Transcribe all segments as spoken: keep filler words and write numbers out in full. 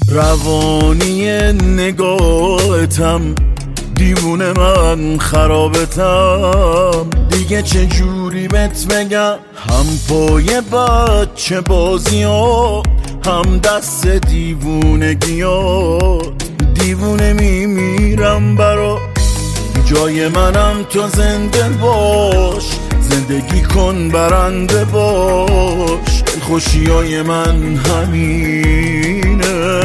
روانی نگاهتم، دیوونه من خرابتم، دیگه چه جوری بهت بگم؟ هم پای بچه بازی ها، هم دست دیوونگی ها، دیوونه میمیرم برا. جای منم تو زنده باش، زندگی کن برنده باش، خوشیای من همینه.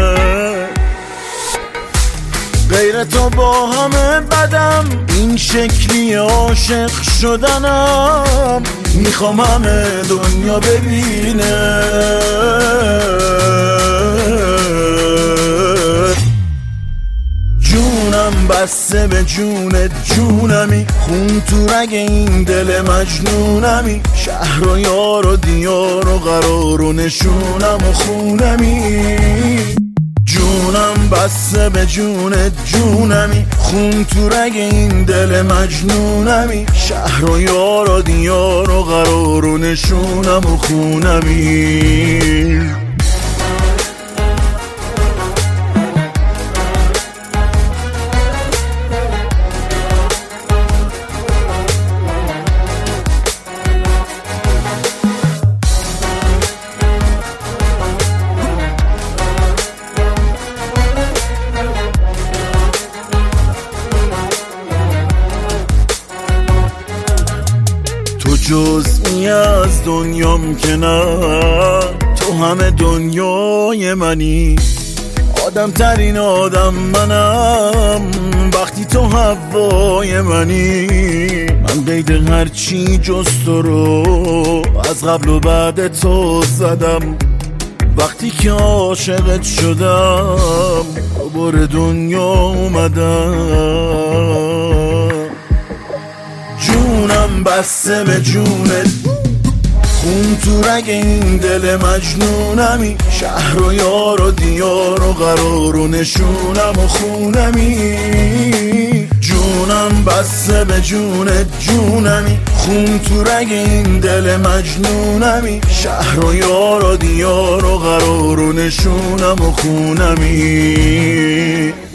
غیر تو با همه بدم، این شکلی عاشق شدنم، میخوام همه دنیا ببینه. جونم بسته به جونت جونمی، خون تو رگ این دل مجنونمی، شهر و یار و دیار و قرار و نشونم و خونمی. جونم بسته به جونت جونمی، خون تو رگ این دل مجنونمی، شهر و یار و دیار و قرار و نشونم و خونمی. تو جزئی از دنیام که نه، تو همه دنیای منی. آدم ترین آدم منم وقتی تو هوای منی. من قید هرچی جز تو رو از قبل و بعد تو زدم، وقتی که عاشقت شدم دوباره دنیا اومدم. جونم بسته به جونت، خون تو رگ این دل مجنونمی، شهر و یار و دیار و قرار و نشونم و خونمی. جونم بسته به جونت جونمی، خون تو رگ این دل مجنونمی، شهر و یار و دیار و قرار و نشونم و خونمی.